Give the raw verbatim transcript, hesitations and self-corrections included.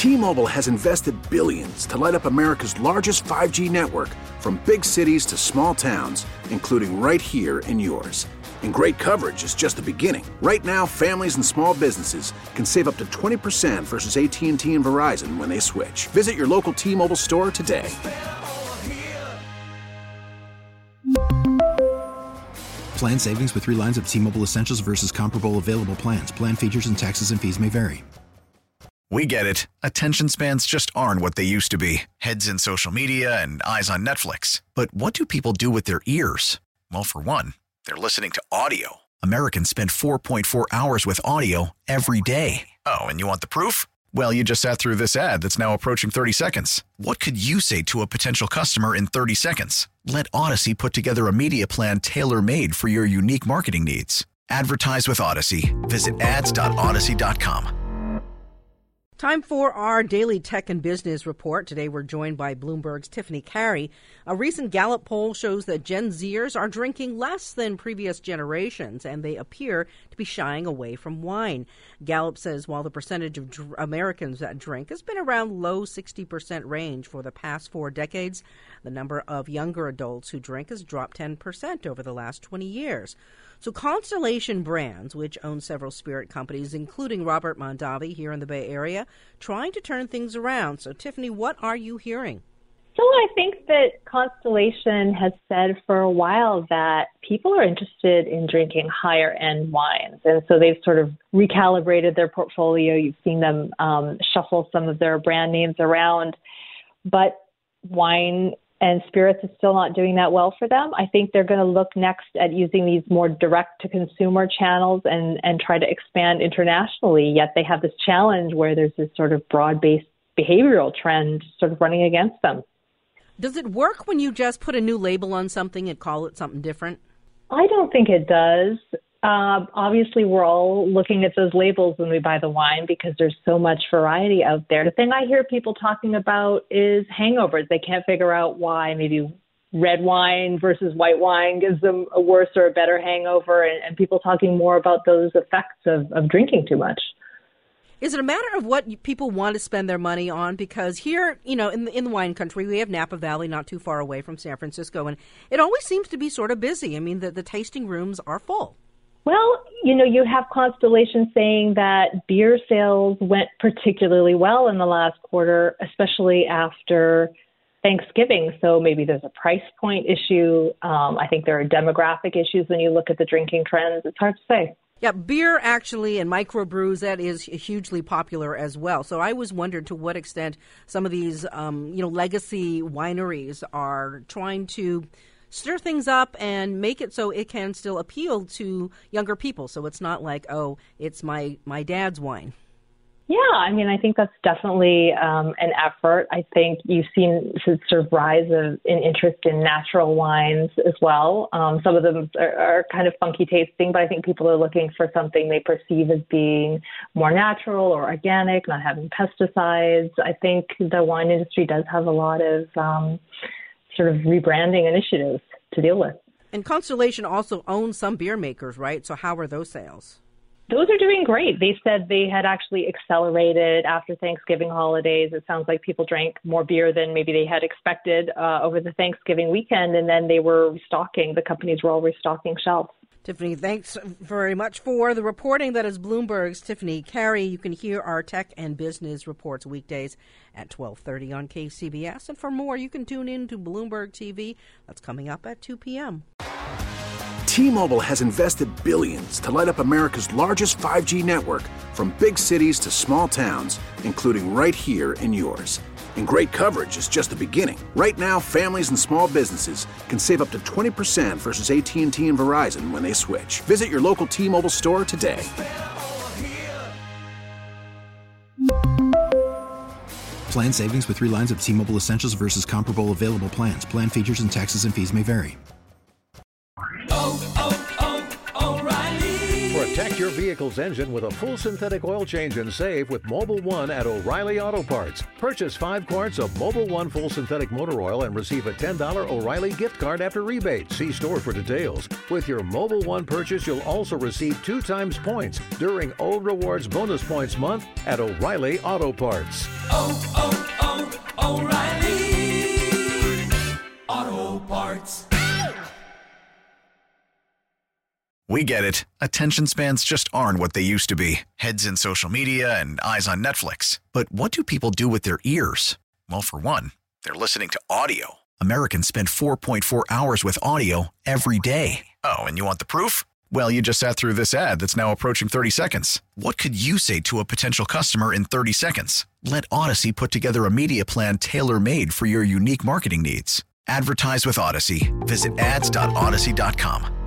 T-Mobile has invested billions to light up America's largest five G network, from big cities to small towns, including right here in yours. And great coverage is just the beginning. Right now, families and small businesses can save up to twenty percent versus A T and T and Verizon when they switch. Visit your local T-Mobile store today. Plan savings with three lines of T-Mobile Essentials versus comparable available plans. Plan features and taxes and fees may vary. We get it. Attention spans just aren't what they used to be. Heads in social media and eyes on Netflix. But what do people do with their ears? Well, for one, they're listening to audio. Americans spend four point four hours with audio every day. Oh, and you want the proof? Well, you just sat through this ad that's now approaching thirty seconds. What could you say to a potential customer in thirty seconds? Let Odyssey put together a media plan tailor-made for your unique marketing needs. Advertise with Odyssey. Visit ads dot odyssey dot com. Time for our daily tech and business report. Today we're joined by Bloomberg's Tiffany Carey. A recent Gallup poll shows that Gen Zers are drinking less than previous generations, and they appear to be shying away from wine. Gallup says while the percentage of dr- Americans that drink has been around low sixty percent range for the past four decades, the number of younger adults who drink has dropped ten percent over the last twenty years. So Constellation Brands, which owns several spirit companies, including Robert Mondavi here in the Bay Area, trying to turn things around. So, Tiffany, what are you hearing? So I think that Constellation has said for a while that people are interested in drinking higher-end wines. And so they've sort of recalibrated their portfolio. You've seen them um, shuffle some of their brand names around. But wine and spirits is still not doing that well for them. I think they're going to look next at using these more direct-to-consumer channels and, and try to expand internationally, yet they have this challenge where there's this sort of broad-based behavioral trend sort of running against them. Does it work when you just put a new label on something and call it something different? I don't think it does. Uh, obviously, we're all looking at those labels when we buy the wine because there's so much variety out there. The thing I hear people talking about is hangovers. They can't figure out why maybe red wine versus white wine gives them a worse or a better hangover, and, and people talking more about those effects of, of drinking too much. Is it a matter of what people want to spend their money on? Because here, you know, in the, in the wine country, we have Napa Valley not too far away from San Francisco, and it always seems to be sort of busy. I mean, the, the tasting rooms are full. Well, you know, you have Constellation saying that beer sales went particularly well in the last quarter, especially after Thanksgiving. So maybe there's a price point issue. Um, I think there are demographic issues when you look at the drinking trends. It's hard to say. Yeah, beer actually and microbrews, that is hugely popular as well. So I always wondered to what extent some of these, um, you know, legacy wineries are trying to stir things up and make it so it can still appeal to younger people. So it's not like, oh, it's my, my dad's wine. Yeah, I mean, I think that's definitely um, an effort. I think you've seen this sort of rise of in interest in natural wines as well. Um, some of them are, are kind of funky tasting, but I think people are looking for something they perceive as being more natural or organic, not having pesticides. I think the wine industry does have a lot of um, sort of rebranding initiatives to deal with. And Constellation also owns some beer makers, right? So how are those sales? Those are doing great. They said they had actually accelerated after Thanksgiving holidays. It sounds like people drank more beer than maybe they had expected uh, over the Thanksgiving weekend, and then they were restocking. The companies were all restocking shelves. Tiffany, thanks very much for the reporting. That is Bloomberg's Tiffany Carey. You can hear our tech and business reports weekdays at twelve thirty on K C B S. And for more, you can tune in to Bloomberg T V. That's coming up at two p.m. T-Mobile has invested billions to light up America's largest five G network, from big cities to small towns, including right here in yours. And great coverage is just the beginning. Right now, families and small businesses can save up to twenty percent versus A T and T and Verizon when they switch. Visit your local T-Mobile store today. Plan savings with three lines of T-Mobile Essentials versus comparable available plans. Plan features and taxes and fees may vary. Oh, oh, oh, O'Reilly. Protect your vehicle vehicle's engine with a full synthetic oil change and save with Mobil one at O'Reilly Auto Parts. Purchase five quarts of Mobil one full synthetic motor oil and receive a ten dollars O'Reilly gift card after rebate. See store for details. With your Mobil one purchase, you'll also receive two times points during O Rewards Bonus Points Month at O'Reilly Auto Parts. Oh, oh, oh, O'Reilly Auto Parts. We get it. Attention spans just aren't what they used to be. Heads in social media and eyes on Netflix. But what do people do with their ears? Well, for one, they're listening to audio. Americans spend four point four hours with audio every day. Oh, and you want the proof? Well, you just sat through this ad that's now approaching thirty seconds. What could you say to a potential customer in thirty seconds? Let Odyssey put together a media plan tailor-made for your unique marketing needs. Advertise with Odyssey. Visit ads dot odyssey dot com.